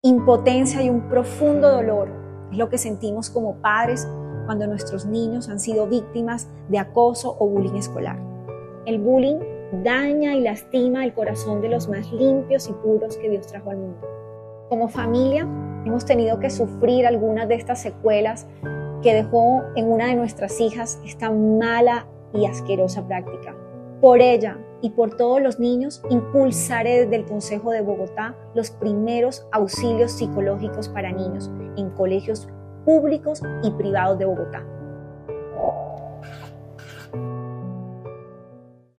Impotencia y un profundo dolor es lo que sentimos como padres cuando nuestros niños han sido víctimas de acoso o bullying escolar. El bullying daña y lastima el corazón de los más limpios y puros que Dios trajo al mundo. Como familia hemos tenido que sufrir algunas de estas secuelas que dejó en una de nuestras hijas esta mala y asquerosa práctica. Por ella y por todos los niños, impulsaré desde el Consejo de Bogotá los primeros auxilios psicológicos para niños en colegios públicos y privados de Bogotá.